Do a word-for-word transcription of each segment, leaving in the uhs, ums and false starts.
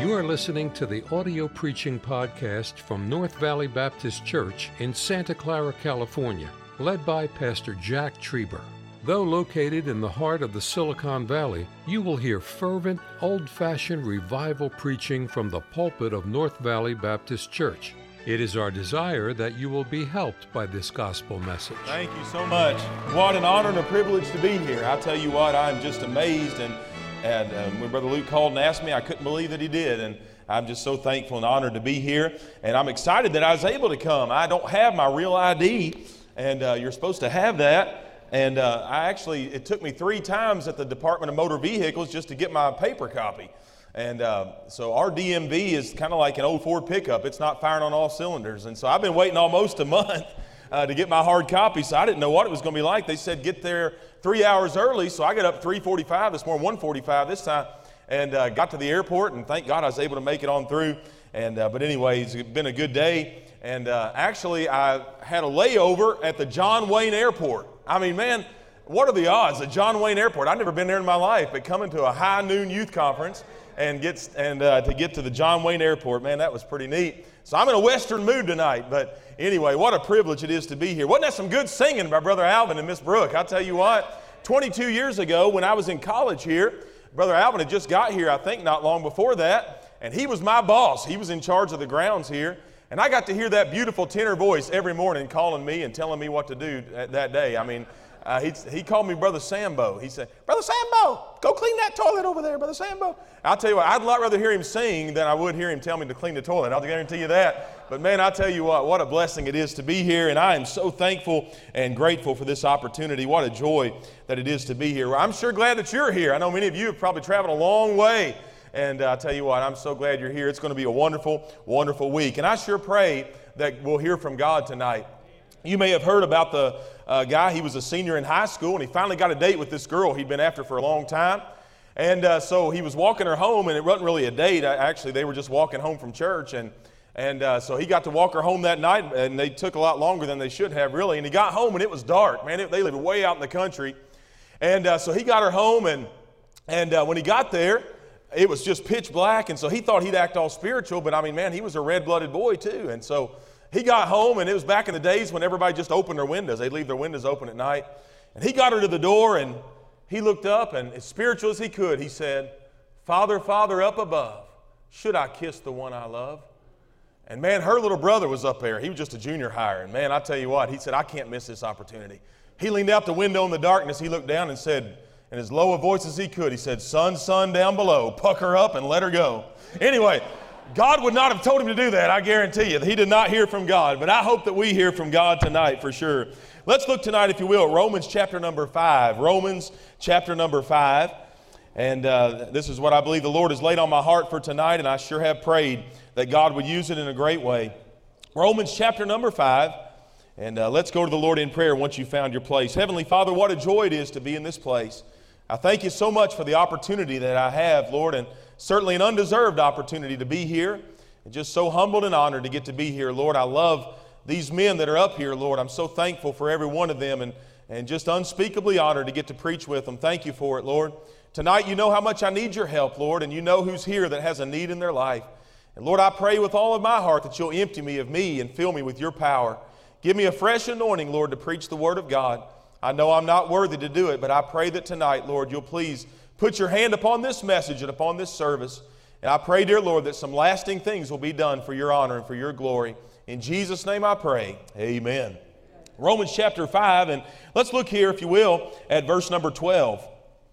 You are listening to the audio preaching podcast from North Valley Baptist Church in Santa Clara, California, led by Pastor Jack Trieber. Though located in the heart of the Silicon Valley, you will hear fervent, old-fashioned revival preaching from the pulpit of North Valley Baptist Church. It is our desire that you will be helped by this gospel message. Thank you so much. What an honor and a privilege to be here. I tell you what, I'm just amazed. And, and uh, when Brother Luke called and asked me, I couldn't believe that he did. And I'm just so thankful and honored to be here. And I'm excited that I was able to come. I don't have my real I D, and uh, you're supposed to have that. And uh, I actually, it took me three times at the Department of Motor Vehicles just to get my paper copy. And uh, so our D M V is kind of like an old Ford pickup. It's not firing on all cylinders. And so I've been waiting almost a month uh, to get my hard copy, so I didn't know what it was going to be like. They said get there three hours early, so I got up three forty-five this morning, one forty-five this time, and uh, got to the airport, and thank God I was able to make it on through. And uh, But anyway, it's been a good day. And uh, actually, I had a layover at the John Wayne Airport. I mean, man, what are the odds at John Wayne Airport? I've never been there in my life, but coming to a high noon youth conference and gets and uh, to get to the John Wayne Airport, man, that was pretty neat. So I'm in a Western mood tonight, but anyway, what a privilege it is to be here. Wasn't that some good singing by Brother Alvin and Miss Brooke? I'll tell you what, twenty-two years ago when I was in college here, Brother Alvin had just got here, I think not long before that, and he was my boss. He was in charge of the grounds here, and I got to hear that beautiful tenor voice every morning calling me and telling me what to do that day. I mean, Uh, he, he called me Brother Sambo. He said, Brother Sambo, go clean that toilet over there, Brother Sambo. I'll tell you what, I'd a lot rather hear him sing than I would hear him tell me to clean the toilet. I'll guarantee you that. But man, I'll tell you what, what a blessing it is to be here. And I am so thankful and grateful for this opportunity. What a joy that it is to be here. I'm sure glad that you're here. I know many of you have probably traveled a long way. And uh, I'll tell you what, I'm so glad you're here. It's going to be a wonderful, wonderful week. And I sure pray that we'll hear from God tonight. You may have heard about the uh, guy. He was a senior in high school, and he finally got a date with this girl he'd been after for a long time. And uh, so he was walking her home, and it wasn't really a date. Actually, they were just walking home from church. And, and uh, so he got to walk her home that night, and they took a lot longer than they should have, really. And he got home, and it was dark. Man, it, they lived way out in the country. And uh, so he got her home, and, and uh, when he got there, it was just pitch black. And so he thought he'd act all spiritual, but I mean, man, he was a red-blooded boy, too. And so he got home, and it was back in the days when everybody just opened their windows. They'd leave their windows open at night. And he got her to the door, and he looked up, and as spiritual as he could, he said, Father, Father, up above, should I kiss the one I love? And man, her little brother was up there. He was just a junior hire. And man, I tell you what, he said, I can't miss this opportunity. He leaned out the window in the darkness. He looked down and said, in as low a voice as he could, he said, son, son, down below, pucker up and let her go. Anyway, God would not have told him to do that, I guarantee you. He did not hear from God, but I hope that we hear from God tonight for sure. Let's look tonight, if you will, at Romans chapter number five. Romans chapter number five. And uh, this is what I believe the Lord has laid on my heart for tonight, and I sure have prayed that God would use it in a great way. Romans chapter number five. And uh, let's go to the Lord in prayer once you've found your place. Heavenly Father, what a joy it is to be in this place. I thank you so much for the opportunity that I have, Lord, and certainly an undeserved opportunity to be here, and just so humbled and honored to get to be here. Lord, I love these men that are up here, Lord. I'm so thankful for every one of them, and, and just unspeakably honored to get to preach with them. Thank you for it, Lord. Tonight, you know how much I need your help, Lord, and you know who's here that has a need in their life. And Lord, I pray with all of my heart that you'll empty me of me and fill me with your power. Give me a fresh anointing, Lord, to preach the word of God. I know I'm not worthy to do it, but I pray that tonight, Lord, you'll please put your hand upon this message and upon this service. And I pray, dear Lord, that some lasting things will be done for your honor and for your glory. In Jesus' name I pray, amen. Romans chapter five, and let's look here, if you will, at verse number twelve.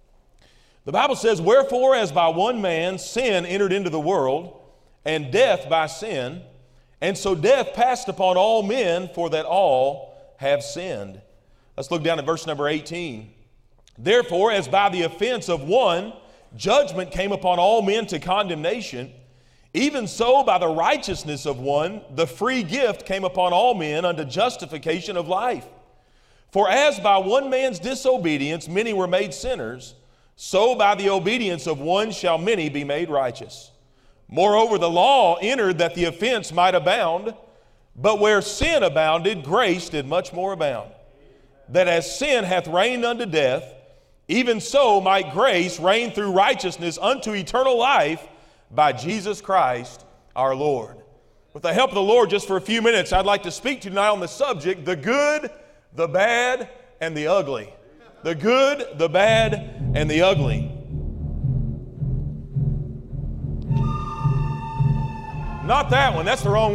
The Bible says, wherefore, as by one man sin entered into the world, and death by sin, and so death passed upon all men, for that all have sinned. Let's look down at verse number eighteen. Therefore, as by the offense of one, judgment came upon all men to condemnation, even so by the righteousness of one, the free gift came upon all men unto justification of life. For as by one man's disobedience many were made sinners, so by the obedience of one shall many be made righteous. Moreover, the law entered that the offense might abound, but where sin abounded, grace did much more abound. That as sin hath reigned unto death, even so might grace reign through righteousness unto eternal life by Jesus Christ our Lord. With the help of the Lord, just for a few minutes, I'd like to speak to you tonight on the subject, the good, the bad, and the ugly. The good, the bad, and the ugly. Not that one, that's the wrong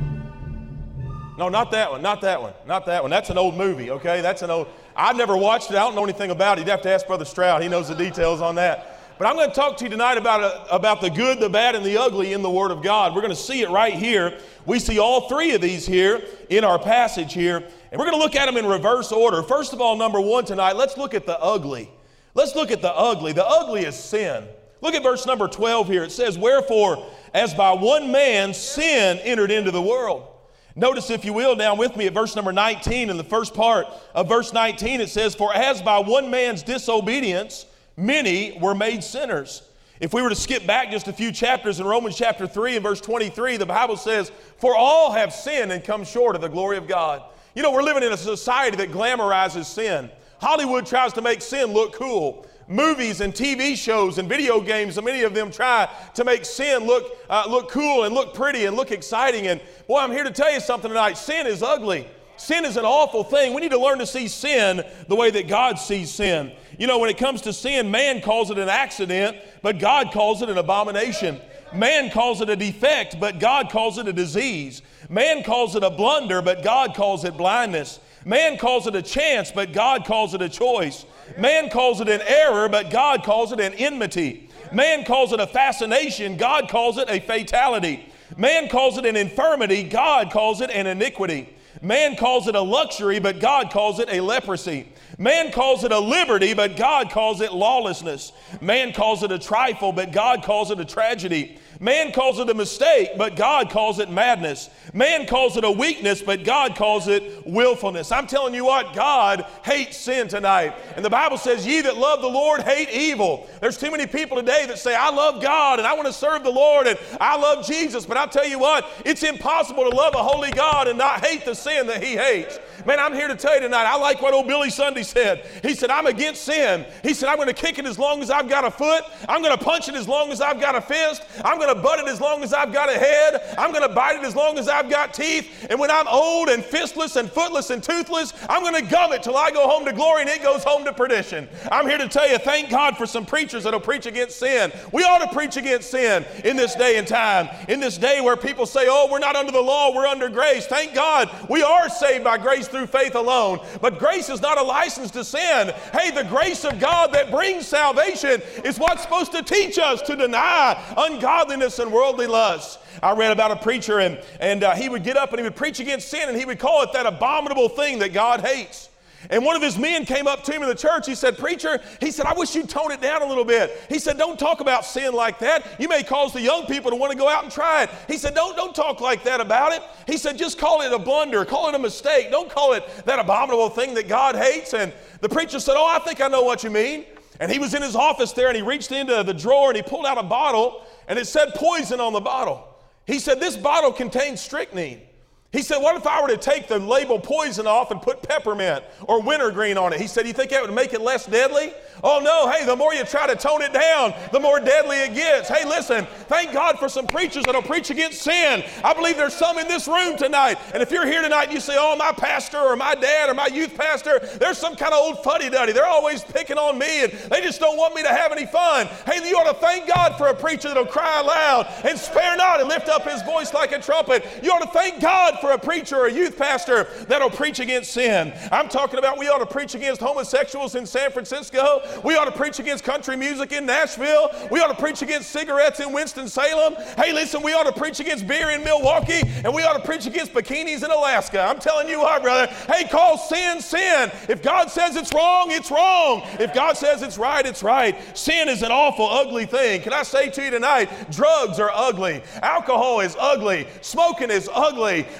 one. No, not that one, not that one, not that one. That's an old movie, okay? That's an old, I've never watched it, I don't know anything about it. You'd have to ask Brother Stroud, he knows the details on that. But I'm going to talk to you tonight about, uh, about the good, the bad, and the ugly in the Word of God. We're going to see it right here. We see all three of these here in our passage here. And we're going to look at them in reverse order. First of all, number one tonight, let's look at the ugly. Let's look at the ugly. The ugly is sin. Look at verse number twelve here. It says, wherefore, as by one man sin entered into the world. Notice, if you will, down with me at verse number nineteen. In the first part of verse nineteen, it says, for as by one man's disobedience many were made sinners. If we were to skip back just a few chapters in Romans chapter three and verse twenty-three, the Bible says, for all have sinned and come short of the glory of God. You know, we're living in a society that glamorizes sin. Hollywood tries to make sin look cool. Movies and T V shows and video games, and many of them try to make sin look, uh, look cool and look pretty and look exciting. And boy, I'm here to tell you something tonight. Sin is ugly. Sin is an awful thing. We need to learn to see sin the way that God sees sin. You know, when it comes to sin, man calls it an accident, but God calls it an abomination. Man calls it a defect, but God calls it a disease. Man calls it a blunder, but God calls it blindness. Man calls it a chance, but God calls it a choice. Man calls it an error, but God calls it an enmity. Man calls it a fascination, God calls it a fatality. Man calls it an infirmity, God calls it an iniquity. Man calls it a luxury, but God calls it a leprosy. Man calls it a liberty, but God calls it lawlessness. Man calls it a trifle, but God calls it a tragedy. Man calls it a mistake, but God calls it madness. Man calls it a weakness, but God calls it willfulness. I'm telling you what, God hates sin tonight. And the Bible says, ye that love the Lord hate evil. There's too many people today that say, I love God and I want to serve the Lord and I love Jesus. But I'll tell you what, it's impossible to love a holy God and not hate the sin that He hates. Man, I'm here to tell you tonight, I like what old Billy Sunday said. He said, I'm against sin. He said, I'm going to kick it as long as I've got a foot. I'm going to punch it as long as I've got a fist. I'm going to butt it as long as I've got a head. I'm going to bite it as long as I've got teeth. And when I'm old and fistless and footless and toothless, I'm going to gum it till I go home to glory and it goes home to perdition. I'm here to tell you, thank God for some preachers that'll preach against sin. We ought to preach against sin in this day and time. In this day where people say, oh, we're not under the law, we're under grace. Thank God we are saved by grace through faith alone. But grace is not a license to sin. Hey, the grace of God that brings salvation is what's supposed to teach us to deny ungodliness and worldly lusts. I read about a preacher and, and uh, he would get up and he would preach against sin and he would call it that abominable thing that God hates. And one of his men came up to him in the church. He said, preacher, he said, I wish you'd tone it down a little bit. He said, don't talk about sin like that. You may cause the young people to want to go out and try it. He said, don't, don't talk like that about it. He said, just call it a blunder. Call it a mistake. Don't call it that abominable thing that God hates. And the preacher said, oh, I think I know what you mean. And he was in his office there and he reached into the drawer and he pulled out a bottle and it said poison on the bottle. He said, this bottle contains strychnine. He said, what if I were to take the label poison off and put peppermint or wintergreen on it? He said, you think that would make it less deadly? Oh no, hey, the more you try to tone it down, the more deadly it gets. Hey, listen, thank God for some preachers that'll preach against sin. I believe there's some in this room tonight. And if you're here tonight and you say, oh, my pastor or my dad or my youth pastor, there's some kind of old fuddy-duddy. They're always picking on me and they just don't want me to have any fun. Hey, you ought to thank God for a preacher that'll cry aloud and spare not and lift up his voice like a trumpet. You ought to thank God for a preacher or a youth pastor that'll preach against sin. I'm talking about we ought to preach against homosexuals in San Francisco. We ought to preach against country music in Nashville. We ought to preach against cigarettes in Winston-Salem. Hey, listen, we ought to preach against beer in Milwaukee, and we ought to preach against bikinis in Alaska. I'm telling you what, brother. Hey, call sin, sin. If God says it's wrong, it's wrong. If God says it's right, it's right. Sin is an awful, ugly thing. Can I say to you tonight, drugs are ugly. Alcohol is ugly. Smoking is ugly.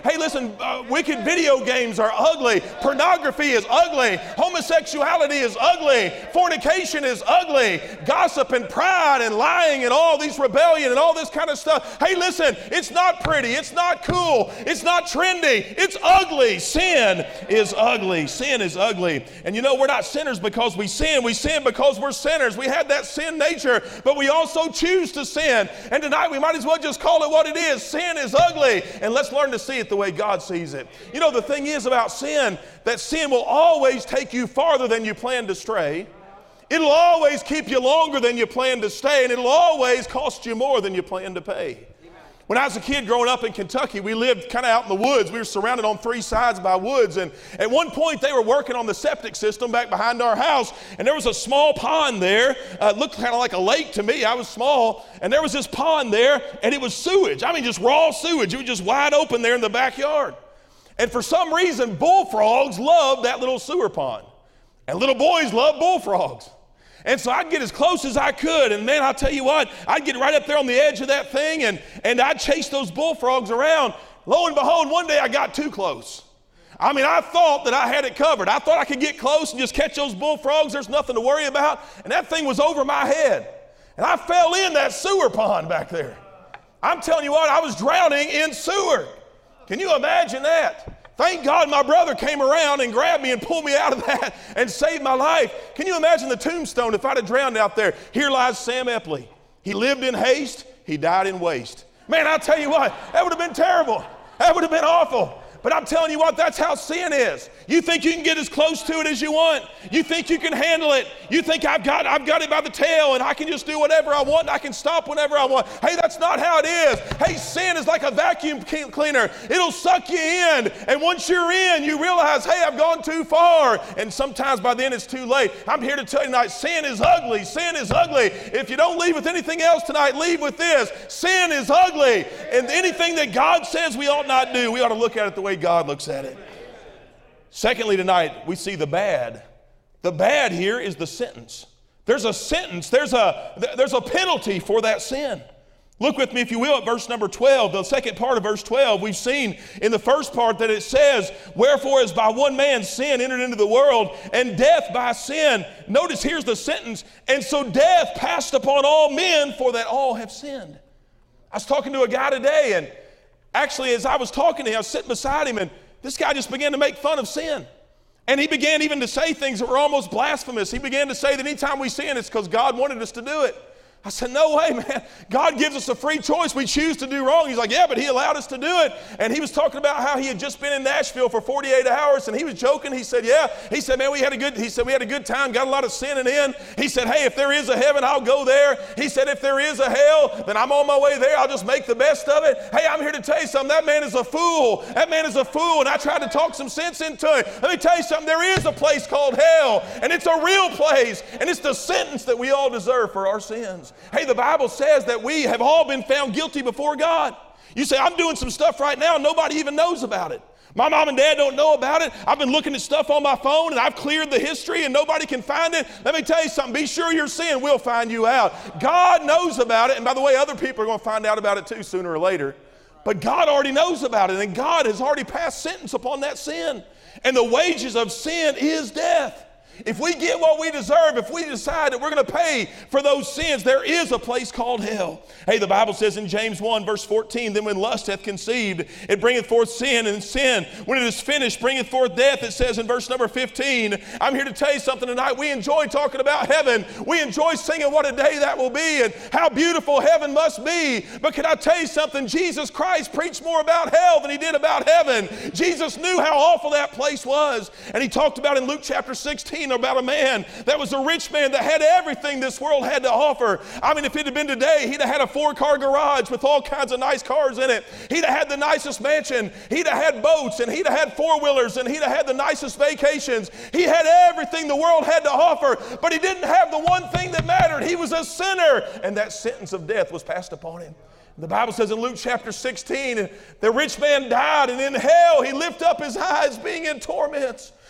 Hey, listen, uh, wicked video games are ugly. Pornography is ugly. Homosexuality is ugly. Fornication is ugly. Gossip and pride and lying and all these rebellion and all this kind of stuff. Hey, listen, it's not pretty. It's not cool. It's not trendy. It's ugly. Sin is ugly. Sin is ugly. And you know, we're not sinners because we sin. We sin because we're sinners. We have that sin nature, but we also choose to sin. And tonight we might as well just call it what it is. Sin is ugly. And let's learn to see it the way God sees it. You know, the thing is about sin, that sin will always take you farther than you plan to stray. It'll always keep you longer than you plan to stay, and it'll always cost you more than you plan to pay. When I was a kid growing up in Kentucky, we lived kind of out in the woods. We were surrounded on three sides by woods, and at one point they were working on the septic system back behind our house, and there was a small pond there. Uh, it looked kind of like a lake to me. I was small, and there was this pond there, and it was sewage. I mean, just raw sewage. It was just wide open there in the backyard. And for some reason, bullfrogs loved that little sewer pond, and little boys love bullfrogs. And so I'd get as close as I could, and man, I'll tell you what, I'd get right up there on the edge of that thing, and, and I'd chase those bullfrogs around. Lo and behold, one day I got too close. I mean, I thought that I had it covered. I thought I could get close and just catch those bullfrogs. There's nothing to worry about. And that thing was over my head. And I fell in that sewer pond back there. I'm telling you what, I was drowning in sewer. Can you imagine that? Thank God my brother came around and grabbed me and pulled me out of that and saved my life. Can you imagine the tombstone if I'd have drowned out there? Here lies Sam Epley. He lived in haste, he died in waste. Man, I'll tell you what, that would have been terrible. That would have been awful. But I'm telling you what, that's how sin is. You think you can get as close to it as you want. You think you can handle it. You think I've got, I've got it by the tail and I can just do whatever I want and I can stop whenever I want. Hey, that's not how it is. Hey, sin is like a vacuum cleaner. It'll suck you in. And once you're in, you realize, hey, I've gone too far. And sometimes by then it's too late. I'm here to tell you tonight, sin is ugly. Sin is ugly. If you don't leave with anything else tonight, leave with this. Sin is ugly. And anything that God says we ought not do, we ought to look at it the way God looks at it. Secondly, tonight we see the bad. The bad here is the sentence. There's a sentence, there's a, there's a penalty for that sin. Look with me, if you will, at verse number twelve, the second part of verse twelve. We've seen in the first part that it says, wherefore as by one man sin entered into the world, and death by sin. Notice here's the sentence, and so death passed upon all men, for that all have sinned. I was talking to a guy today, and actually, as I was talking to him, I was sitting beside him, and this guy just began to make fun of sin. And he began even to say things that were almost blasphemous. He began to say that anytime we sin, it's because God wanted us to do it. I said, no way, man. God gives us a free choice. We choose to do wrong. He's like, yeah, but he allowed us to do it. And he was talking about how he had just been in Nashville for forty-eight hours, and he was joking. He said, yeah. He said, man, we had a good, he said, we had a good time, got a lot of sinning in. He said, hey, if there is a heaven, I'll go there. He said, if there is a hell, then I'm on my way there. I'll just make the best of it. Hey, I'm here to tell you something. That man is a fool. That man is a fool, and I tried to talk some sense into it. Let me tell you something. There is a place called hell, and it's a real place, and it's the sentence that we all deserve for our sins. Hey, the Bible says that we have all been found guilty before God. You say, I'm doing some stuff right now and nobody even knows about it. My mom and dad don't know about it. I've been looking at stuff on my phone and I've cleared the history and nobody can find it. Let me tell you something. Be sure your sin will find you out. God knows about it. And by the way, other people are going to find out about it too sooner or later. But God already knows about it, and God has already passed sentence upon that sin. And the wages of sin is death. If we get what we deserve, if we decide that we're going to pay for those sins, there is a place called hell. Hey, the Bible says in James one, verse fourteen, then when lust hath conceived, it bringeth forth sin, and sin, when it is finished, bringeth forth death. It says in verse number fifteen, I'm here to tell you something tonight. We enjoy talking about heaven. We enjoy singing what a day that will be and how beautiful heaven must be. But can I tell you something? Jesus Christ preached more about hell than he did about heaven. Jesus knew how awful that place was. And he talked about in Luke chapter sixteen about a man that was a rich man that had everything this world had to offer. I mean, if it had been today, he'd have had a four-car garage with all kinds of nice cars in it. He'd have had the nicest mansion. He'd have had boats, and he'd have had four-wheelers, and he'd have had the nicest vacations. He had everything the world had to offer, but he didn't have the one thing that mattered. He was a sinner, and that sentence of death was passed upon him. The Bible says in Luke chapter sixteen, the rich man died, and in hell he lifted up his eyes being in torments.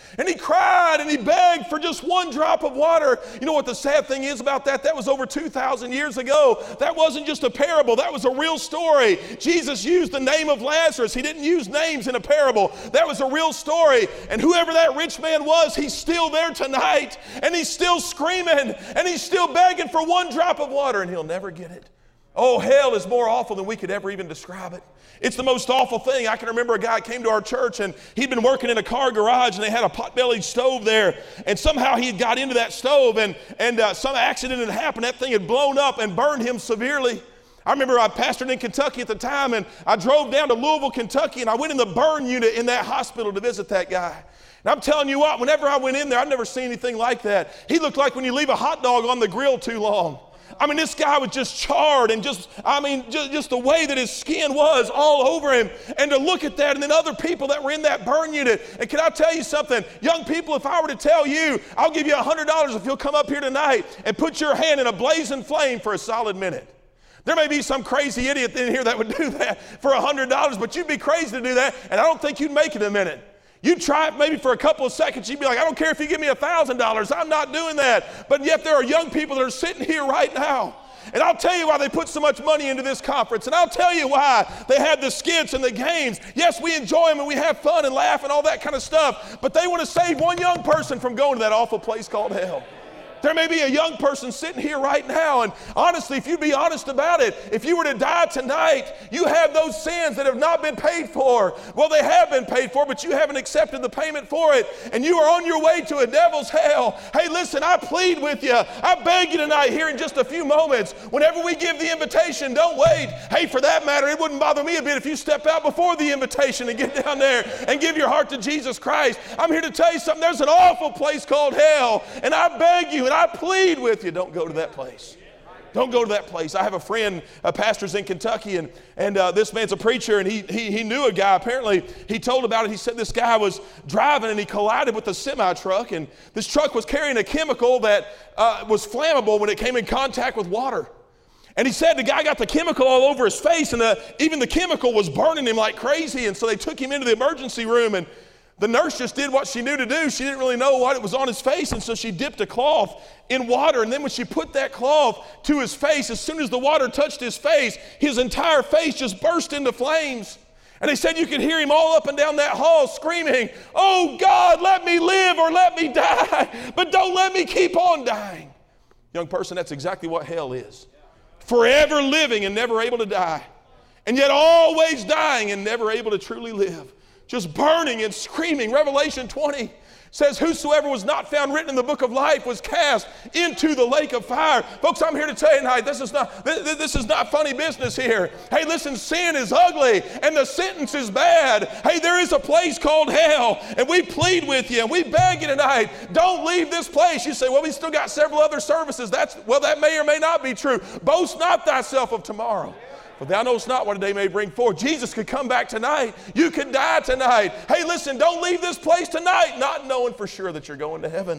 And he cried and he begged for just one drop of water. You know what the sad thing is about that? That was over two thousand years ago. That wasn't just a parable. That was a real story. Jesus used the name of Lazarus. He didn't use names in a parable. That was a real story. And whoever that rich man was, he's still there tonight. And he's still screaming. And he's still begging for one drop of water. And he'll never get it. Oh, hell is more awful than we could ever even describe it. It's the most awful thing. I can remember a guy came to our church and he'd been working in a car garage and they had a pot-bellied stove there. And somehow he had got into that stove and, and uh, some accident had happened. That thing had blown up and burned him severely. I remember I pastored in Kentucky at the time and I drove down to Louisville, Kentucky, and I went in the burn unit in that hospital to visit that guy. And I'm telling you what, whenever I went in there, I'd never seen anything like that. He looked like when you leave a hot dog on the grill too long. I mean, this guy was just charred and just, I mean, just, just the way that his skin was all over him. And to look at that, and then other people that were in that burn unit. And can I tell you something? Young people, if I were to tell you, I'll give you one hundred dollars if you'll come up here tonight and put your hand in a blazing flame for a solid minute. There may be some crazy idiot in here that would do that for one hundred dollars, but you'd be crazy to do that, and I don't think you'd make it in a minute. You'd try it maybe for a couple of seconds. You'd be like, I don't care if you give me one thousand dollars. I'm not doing that. But yet there are young people that are sitting here right now. And I'll tell you why they put so much money into this conference. And I'll tell you why they have the skits and the games. Yes, we enjoy them and we have fun and laugh and all that kind of stuff. But they want to save one young person from going to that awful place called hell. There may be a young person sitting here right now, and honestly, if you'd be honest about it, if you were to die tonight, you have those sins that have not been paid for. Well, they have been paid for, but you haven't accepted the payment for it, and you are on your way to a devil's hell. Hey, listen, I plead with you. I beg you tonight here in just a few moments, whenever we give the invitation, don't wait. Hey, for that matter, it wouldn't bother me a bit if you step out before the invitation and get down there and give your heart to Jesus Christ. I'm here to tell you something. There's an awful place called hell, and I beg you, and I plead with you, don't go to that place. Don't go to that place. I have a friend, a pastor's in Kentucky, and, and uh, this man's a preacher, and he, he, he knew a guy. Apparently, he told about it. He said this guy was driving, and he collided with a semi-truck, and this truck was carrying a chemical that uh, was flammable when it came in contact with water. And he said the guy got the chemical all over his face, and the, even the chemical was burning him like crazy, and so they took him into the emergency room, and the nurse just did what she knew to do. She didn't really know what it was on his face, and so she dipped a cloth in water, and then when she put that cloth to his face, as soon as the water touched his face, his entire face just burst into flames. And they said you could hear him all up and down that hall screaming, "Oh God, let me live or let me die, but don't let me keep on dying." Young person, that's exactly what hell is. Forever living and never able to die, and yet always dying and never able to truly live. Just burning and screaming. Revelation twenty says, whosoever was not found written in the book of life was cast into the lake of fire. Folks, I'm here to tell you tonight, this is not, this, this is not funny business here. Hey, listen, sin is ugly and the sentence is bad. Hey, there is a place called hell, and we plead with you and we beg you tonight, don't leave this place. You say, well, we still got several other services. That's, well, that may or may not be true. Boast not thyself of tomorrow, for thou knowest not what a day may bring forth. Jesus could come back tonight. You could die tonight. Hey, listen, don't leave this place tonight not knowing for sure that you're going to heaven.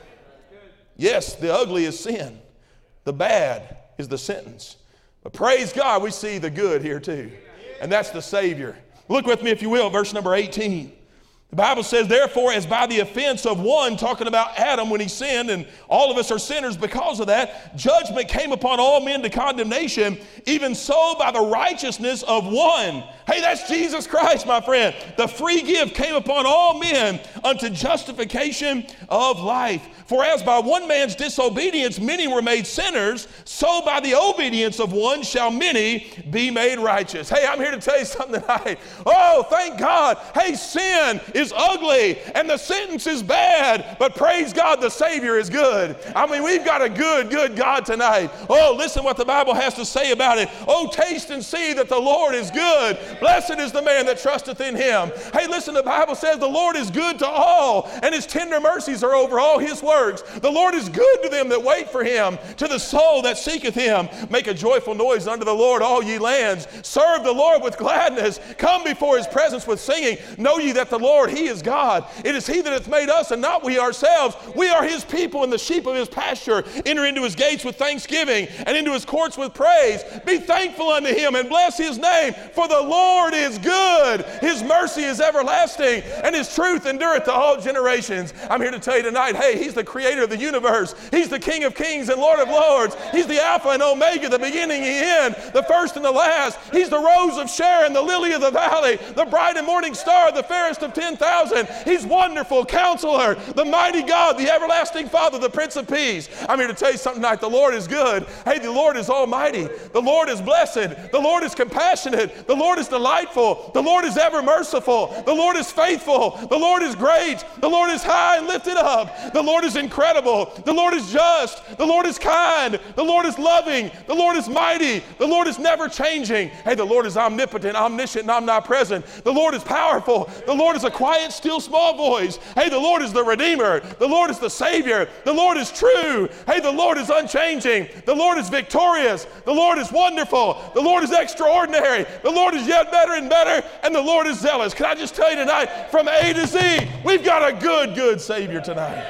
Yes, the ugly is sin. The bad is the sentence. But praise God, we see the good here too. And that's the Savior. Look with me, if you will, verse number eighteen. The Bible says, therefore, as by the offense of one, talking about Adam when he sinned, and all of us are sinners because of that, judgment came upon all men to condemnation, even so by the righteousness of one. Hey, that's Jesus Christ, my friend. The free gift came upon all men unto justification of life. For as by one man's disobedience many were made sinners, so by the obedience of one shall many be made righteous. Hey, I'm here to tell you something tonight. Oh, thank God. Hey, sin is ugly and the sentence is bad, but praise God, the Savior is good. I mean, we've got a good, good God tonight. Oh, listen what the Bible has to say about it. Oh, taste and see that the Lord is good. Blessed is the man that trusteth in him. Hey, listen, the Bible says the Lord is good to all, and his tender mercies are over all his works. The Lord is good to them that wait for him, to the soul that seeketh him. Make a joyful noise unto the Lord, all ye lands. Serve the Lord with gladness. Come before his presence with singing. Know ye that the Lord, he is God. It is he that hath made us, and not we ourselves. We are his people and the sheep of his pasture. Enter into his gates with thanksgiving, and into his courts with praise. Be thankful unto him, and bless his name. For the Lord Lord is good. His mercy is everlasting, and His truth endureth to all generations. I'm here to tell you tonight, hey, He's the creator of the universe. He's the King of kings and Lord of lords. He's the Alpha and Omega, the beginning and the end, the first and the last. He's the rose of Sharon, the lily of the valley, the bright and morning star, the fairest of ten thousand. He's wonderful, Counselor, the mighty God, the everlasting Father, the Prince of Peace. I'm here to tell you something tonight. The Lord is good. Hey, the Lord is almighty. The Lord is blessed. The Lord is compassionate. The Lord is delightful. The Lord is ever merciful. The Lord is faithful. The Lord is great. The Lord is high and lifted up. The Lord is incredible. The Lord is just. The Lord is kind. The Lord is loving. The Lord is mighty. The Lord is never changing. Hey, the Lord is omnipotent, omniscient, and omnipresent. The Lord is powerful. The Lord is a quiet, still, small voice. Hey, the Lord is the Redeemer. The Lord is the Savior. The Lord is true. Hey, the Lord is unchanging. The Lord is victorious. The Lord is wonderful. The Lord is extraordinary. The Lord is yet better and better. And the Lord is zealous. Can I just tell you tonight, from A to Z, we've got a good, good Savior tonight.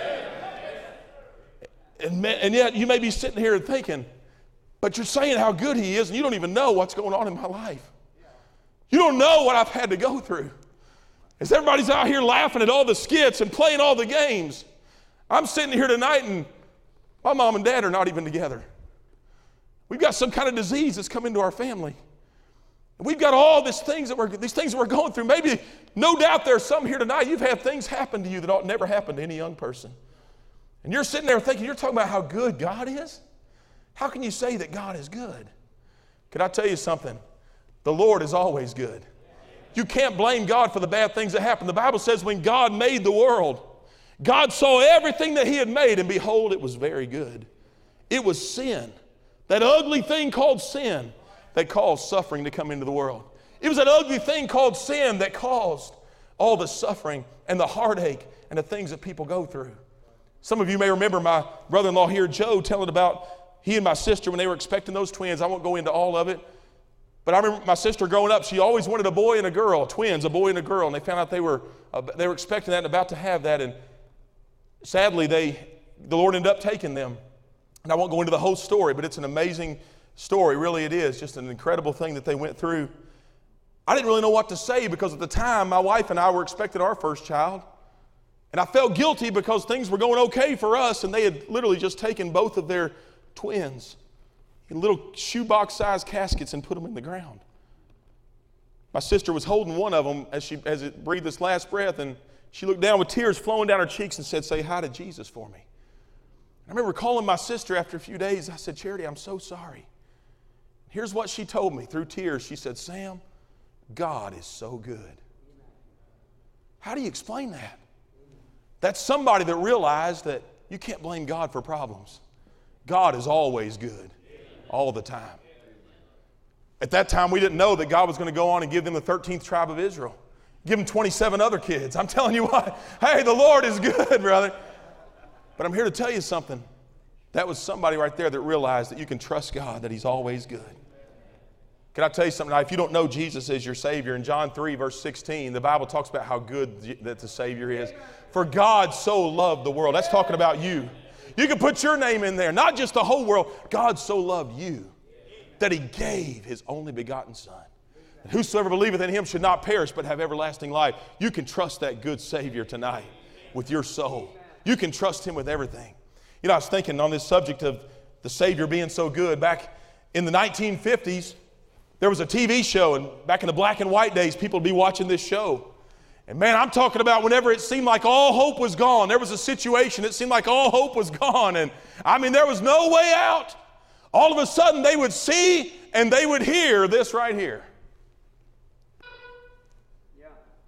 And, and yet you may be sitting here and thinking, but you're saying how good He is, and you don't even know what's going on in my life. You don't know what I've had to go through. As everybody's out here laughing at all the skits and playing all the games, I'm sitting here tonight and my mom and dad are not even together. We've got some kind of disease that's come into our family. We've got all these things that we're, these things that we're going through. Maybe, no doubt there's some here tonight, you've had things happen to you that ought never happen to any young person. And you're sitting there thinking, you're talking about how good God is? How can you say that God is good? Can I tell you something? The Lord is always good. You can't blame God for the bad things that happen. The Bible says when God made the world, God saw everything that He had made, and behold, it was very good. It was sin, that ugly thing called sin, that caused suffering to come into the world. It was that ugly thing called sin that caused all the suffering and the heartache and the things that people go through. Some of you may remember my brother-in-law here, Joe, telling about he and my sister when they were expecting those twins. I won't go into all of it. But I remember my sister growing up, she always wanted a boy and a girl, twins, a boy and a girl. And they found out they were, uh, they were expecting that and about to have that. And sadly, they, the Lord ended up taking them. And I won't go into the whole story, but it's an amazing story. Really, it is just an incredible thing that they went through. I didn't really know what to say because at the time, my wife and I were expecting our first child. And I felt guilty because things were going okay for us, and they had literally just taken both of their twins in little shoebox-sized caskets and put them in the ground. My sister was holding one of them as she as it breathed this last breath, and she looked down with tears flowing down her cheeks and said, "Say hi to Jesus for me." I remember calling my sister after a few days. I said, "Charity, I'm so sorry." Here's what she told me through tears. She said, "Sam, God is so good." How do you explain that? That's somebody that realized that you can't blame God for problems. God is always good, all the time. At that time, we didn't know that God was going to go on and give them the thirteenth tribe of Israel. Give them twenty-seven other kids. I'm telling you what, hey, the Lord is good, brother. But I'm here to tell you something. That was somebody right there that realized that you can trust God, that He's always good. Can I tell you something? Now, if you don't know Jesus as your Savior, in John three, verse sixteen, the Bible talks about how good that the Savior is. For God so loved the world. That's talking about you. You can put your name in there, not just the whole world. God so loved you that He gave His only begotten Son. And whosoever believeth in Him should not perish but have everlasting life. You can trust that good Savior tonight with your soul. You can trust Him with everything. You know, I was thinking on this subject of the Savior being so good. Back in the nineteen fifties, there was a T V show, and back in the black and white days, people would be watching this show. And man, I'm talking about whenever it seemed like all hope was gone. There was a situation, it seemed like all hope was gone. And I mean, there was no way out. All of a sudden, they would see and they would hear this right here. Yeah.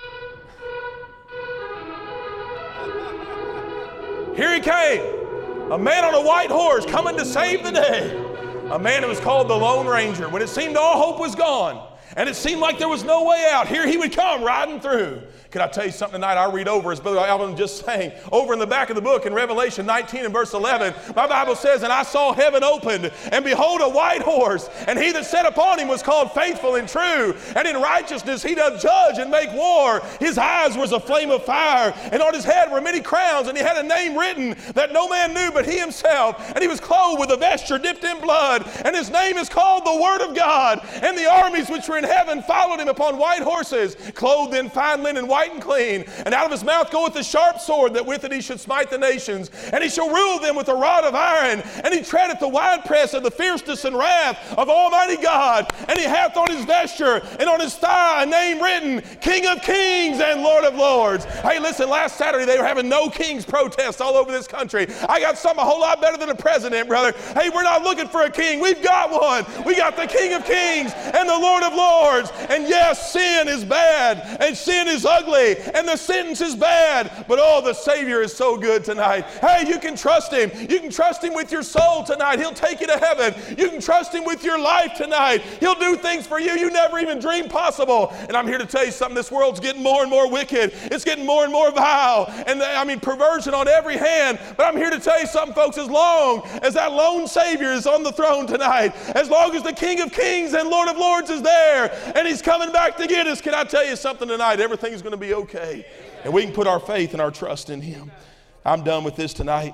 Here he came, a man on a white horse coming to save the day. A man who was called the Lone Ranger. When it seemed all hope was gone and it seemed like there was no way out, here he would come riding through. Can I tell you something tonight? I read over, as Brother Alvin just sang, over in the back of the book in Revelation nineteen and verse eleven, my Bible says, and I saw heaven opened, and behold a white horse, and he that sat upon him was called Faithful and True, and in righteousness he doth judge and make war. His eyes was a flame of fire, and on his head were many crowns, and he had a name written that no man knew but he himself, and he was clothed with a vesture dipped in blood, and his name is called the Word of God. And the armies which were in heaven followed him upon white horses, clothed in fine linen, white and clean. And out of his mouth goeth a sharp sword, that with it he should smite the nations. And he shall rule them with a rod of iron. And he treadeth the winepress of the fierceness and wrath of Almighty God. And he hath on his vesture and on his thigh a name written, King of Kings and Lord of Lords. Hey, listen, last Saturday they were having no kings protests all over this country. I got something a whole lot better than a president, brother. Hey, we're not looking for a king. We've got one. We got the King of Kings and the Lord of Lords. And yes, sin is bad, and sin is ugly, and the sentence is bad, but oh, the Savior is so good tonight. Hey, you can trust Him. You can trust Him with your soul tonight. He'll take you to heaven. You can trust Him with your life tonight. He'll do things for you you never even dreamed possible. And I'm here to tell you something. This world's getting more and more wicked. It's getting more and more vile, and I mean perversion on every hand. But I'm here to tell you something, folks. As long as that lone Savior is on the throne tonight, as long as the King of Kings and Lord of Lords is there, and He's coming back to get us, can I tell you something tonight? Everything's going to be okay. And we can put our faith and our trust in Him. I'm done with this tonight.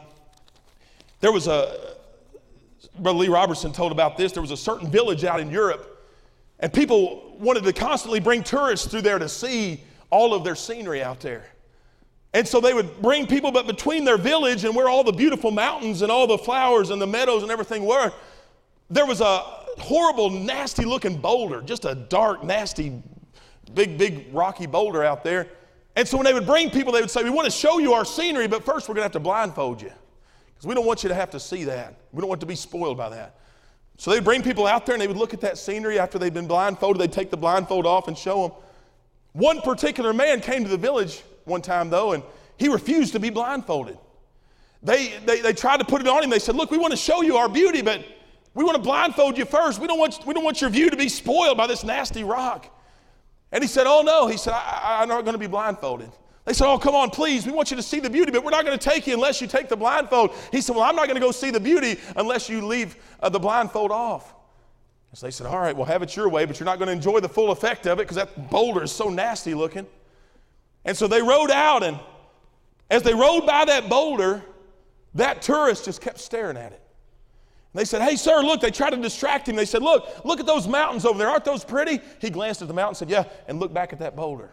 There was a, Brother Lee Robertson told about this. There was a certain village out in Europe, and people wanted to constantly bring tourists through there to see all of their scenery out there. And so they would bring people, but between their village and where all the beautiful mountains and all the flowers and the meadows and everything were, there was a horrible, nasty looking boulder, just a dark, nasty, big, big rocky boulder out there. And so when they would bring people, they would say, we want to show you our scenery, but first we're going to have to blindfold you, because we don't want you to have to see that. We don't want to be spoiled by that. So they'd bring people out there and they would look at that scenery. After they'd been blindfolded, they'd take the blindfold off and show them. One particular man came to the village one time, though, and he refused to be blindfolded. They, they, they tried to put it on him. They said, look, we want to show you our beauty, but we want to blindfold you first. We don't want, we don't want your view to be spoiled by this nasty rock. And he said, oh, no. He said, I, I, I'm not going to be blindfolded. They said, oh, come on, please. We want you to see the beauty, but we're not going to take you unless you take the blindfold. He said, well, I'm not going to go see the beauty unless you leave uh, the blindfold off. So they said, all right, well, have it your way, but you're not going to enjoy the full effect of it because that boulder is so nasty looking. And so they rode out, and as they rode by that boulder, that tourist just kept staring at it. And they said, hey, sir, look. They tried to distract him. They said, look, look at those mountains over there. Aren't those pretty? He glanced at the mountain and said, yeah, and looked back at that boulder.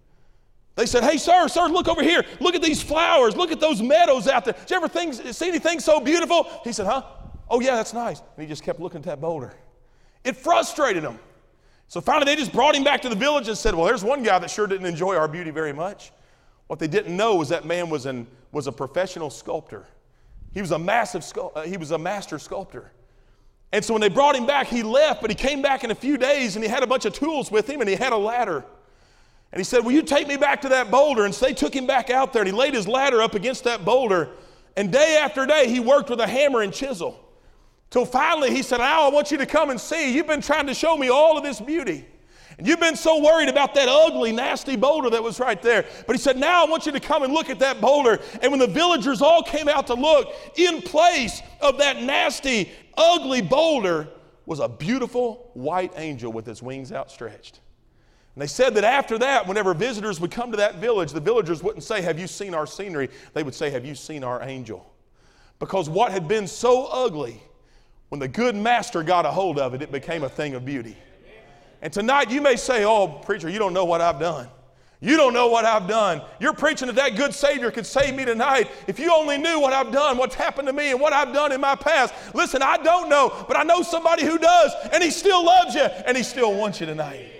They said, hey, sir, sir, look over here. Look at these flowers. Look at those meadows out there. Did you ever think, see anything so beautiful? He said, huh? Oh, yeah, that's nice. And he just kept looking at that boulder. It frustrated him. So finally, they just brought him back to the village and said, well, there's one guy that sure didn't enjoy our beauty very much. What they didn't know was that man was, an, was a professional sculptor. He was a massive, uh, he was a master sculptor. And so when they brought him back, he left, but he came back in a few days, and he had a bunch of tools with him, and he had a ladder. And he said, will you take me back to that boulder? And so they took him back out there, and he laid his ladder up against that boulder. And day after day, he worked with a hammer and chisel. Till finally he said, now I want you to come and see. You've been trying to show me all of this beauty. And you've been so worried about that ugly, nasty boulder that was right there. But he said, now I want you to come and look at that boulder. And when the villagers all came out to look, in place of that nasty, ugly boulder was a beautiful white angel with its wings outstretched. And they said that after that, whenever visitors would come to that village, the villagers wouldn't say, have you seen our scenery? They would say, have you seen our angel? Because what had been so ugly, when the good master got a hold of it, it became a thing of beauty. And tonight you may say, oh, preacher, you don't know what I've done. You don't know what I've done. You're preaching that that good Savior could save me tonight. If you only knew what I've done, what's happened to me and what I've done in my past. Listen, I don't know, but I know somebody who does, and He still loves you, and He still wants you tonight.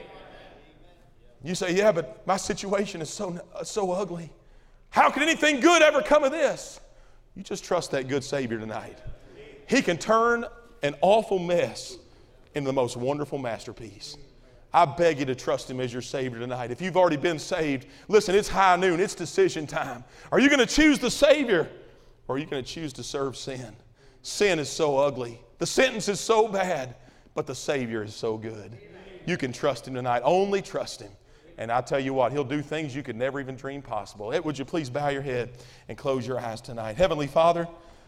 You say, yeah, but my situation is so, so ugly. How can anything good ever come of this? You just trust that good Savior tonight. He can turn an awful mess into the most wonderful masterpiece. I beg you to trust Him as your Savior tonight. If you've already been saved, listen, it's high noon. It's decision time. Are you going to choose the Savior, or are you going to choose to serve sin? Sin is so ugly. The sentence is so bad, but the Savior is so good. You can trust Him tonight. Only trust Him. And I tell you what, He'll do things you could never even dream possible. Would you please bow your head and close your eyes tonight? Heavenly Father,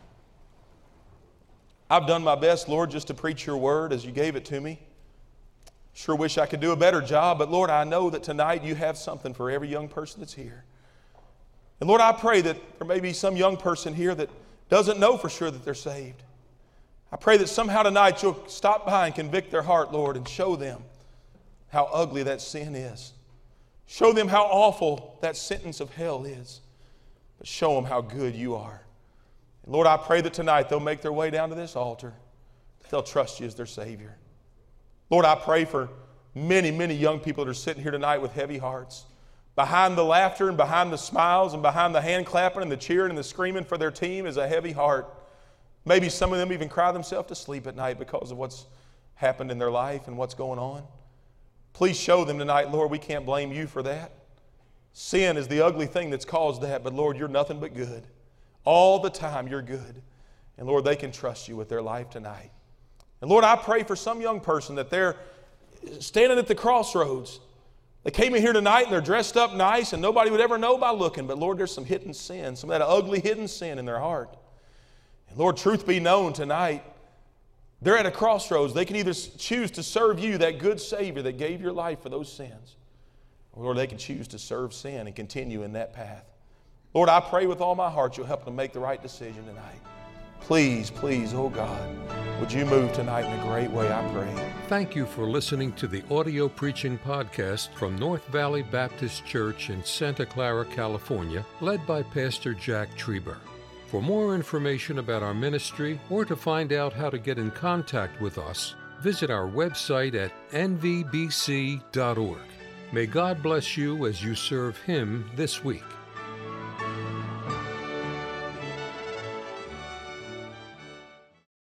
I've done my best, Lord, just to preach your word as you gave it to me. Sure wish I could do a better job, but Lord, I know that tonight you have something for every young person that's here. And Lord, I pray that there may be some young person here that doesn't know for sure that they're saved. I pray that somehow tonight you'll stop by and convict their heart, Lord, and show them how ugly that sin is. Show them how awful that sentence of hell is. But show them how good you are. And Lord, I pray that tonight they'll make their way down to this altar. They'll trust you as their Savior. Lord, I pray for many, many young people that are sitting here tonight with heavy hearts. Behind the laughter and behind the smiles and behind the hand clapping and the cheering and the screaming for their team is a heavy heart. Maybe some of them even cry themselves to sleep at night because of what's happened in their life and what's going on. Please show them tonight, Lord, we can't blame you for that. Sin is the ugly thing that's caused that, but Lord, you're nothing but good. All the time you're good. And Lord, they can trust you with their life tonight. And Lord, I pray for some young person that they're standing at the crossroads. They came in here tonight and they're dressed up nice and nobody would ever know by looking. But Lord, there's some hidden sin, some of that ugly hidden sin in their heart. And Lord, truth be known tonight, they're at a crossroads. They can either choose to serve you, that good Savior that gave your life for those sins. Or Lord, they can choose to serve sin and continue in that path. Lord, I pray with all my heart you'll help them make the right decision tonight. Please, please, oh God, would you move tonight in a great way, I pray. Thank you for listening to the audio preaching podcast from North Valley Baptist Church in Santa Clara, California, led by Pastor Jack Trieber. For more information about our ministry or to find out how to get in contact with us, visit our website at n v b c dot org. May God bless you as you serve Him this week.